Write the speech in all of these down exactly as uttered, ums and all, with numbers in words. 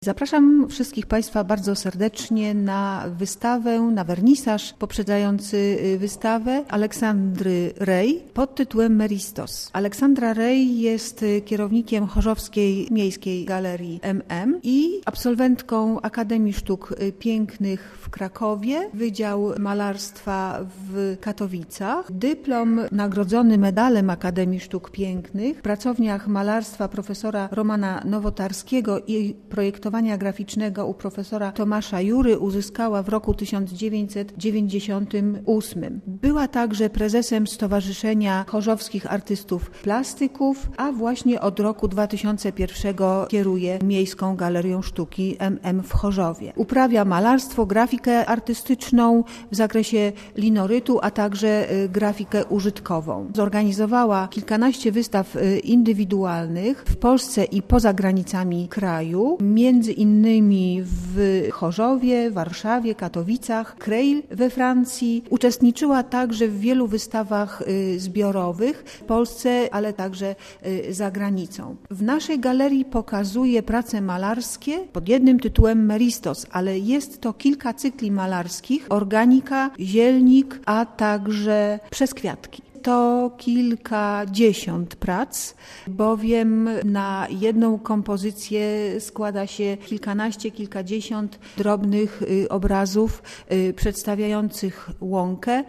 Zapraszam wszystkich Państwa bardzo serdecznie na wystawę, na wernisaż poprzedzający wystawę Aleksandry Rej pod tytułem Meristos. Aleksandra Rej jest kierownikiem Chorzowskiej Miejskiej Galerii M M i absolwentką Akademii Sztuk Pięknych w Krakowie, Wydział Malarstwa w Katowicach, dyplom nagrodzony medalem Akademii Sztuk Pięknych w pracowniach malarstwa profesora Romana Nowotarskiego i projektowania graficznego u profesora Tomasza Jury uzyskała w roku tysiąc dziewięćset dziewięćdziesiątym ósmym. Była także prezesem Stowarzyszenia Chorzowskich Artystów Plastyków, a właśnie od roku dwa tysiące pierwszego kieruje Miejską Galerią Sztuki M M w Chorzowie. Uprawia malarstwo, grafikę artystyczną w zakresie linorytu, a także grafikę użytkową. Zorganizowała kilkanaście wystaw indywidualnych w Polsce i poza granicami kraju, między innymi w Chorzowie, Warszawie, Katowicach, Creil we Francji. Uczestniczyła także w wielu wystawach zbiorowych w Polsce, ale także za granicą. W naszej galerii pokazuje prace malarskie pod jednym tytułem Meristos, ale jest to kilka cykli malarskich, organika, zielnik, a także przez kwiatki. To kilkadziesiąt prac, bowiem na jedną kompozycję składa się kilkanaście, kilkadziesiąt drobnych obrazów przedstawiających łąkę.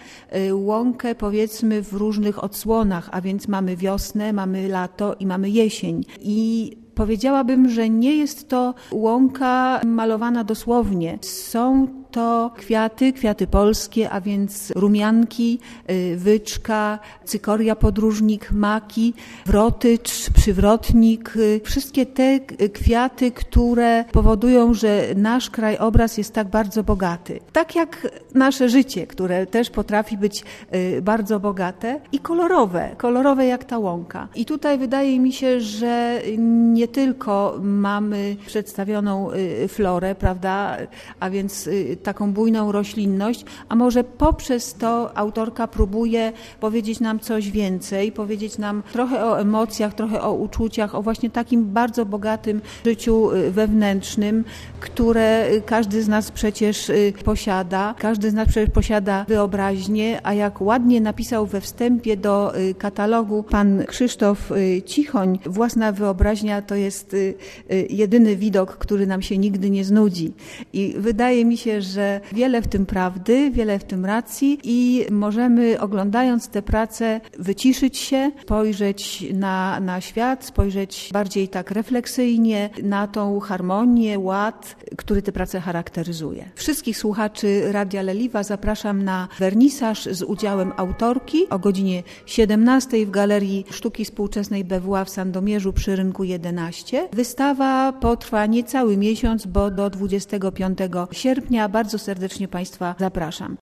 Łąkę powiedzmy w różnych odsłonach, a więc mamy wiosnę, mamy lato i mamy jesień. I powiedziałabym, że nie jest to łąka malowana dosłownie. Są to kwiaty, kwiaty polskie, a więc rumianki, wyczka, cykoria podróżnik, maki, wrotycz, przywrotnik. Wszystkie te kwiaty, które powodują, że nasz krajobraz jest tak bardzo bogaty. Tak jak nasze życie, które też potrafi być bardzo bogate i kolorowe, kolorowe jak ta łąka. I tutaj wydaje mi się, że nie tylko mamy przedstawioną florę, prawda, a więc taką bujną roślinność, a może poprzez to autorka próbuje powiedzieć nam coś więcej, powiedzieć nam trochę o emocjach, trochę o uczuciach, o właśnie takim bardzo bogatym życiu wewnętrznym, które każdy z nas przecież posiada. Każdy z nas przecież posiada wyobraźnię, a jak ładnie napisał we wstępie do katalogu pan Krzysztof Cichoń, własna wyobraźnia to jest jedyny widok, który nam się nigdy nie znudzi. I wydaje mi się, że wiele w tym prawdy, wiele w tym racji i możemy, oglądając te prace, wyciszyć się, spojrzeć na, na świat, spojrzeć bardziej tak refleksyjnie na tą harmonię, ład, który te prace charakteryzuje. Wszystkich słuchaczy Radia Leliwa zapraszam na wernisaż z udziałem autorki o godzinie siedemnastej w Galerii Sztuki Współczesnej B W A w Sandomierzu przy Rynku jedenaście. Wystawa potrwa niecały miesiąc, bo do dwudziestego piątego sierpnia. Bardzo serdecznie Państwa zapraszam.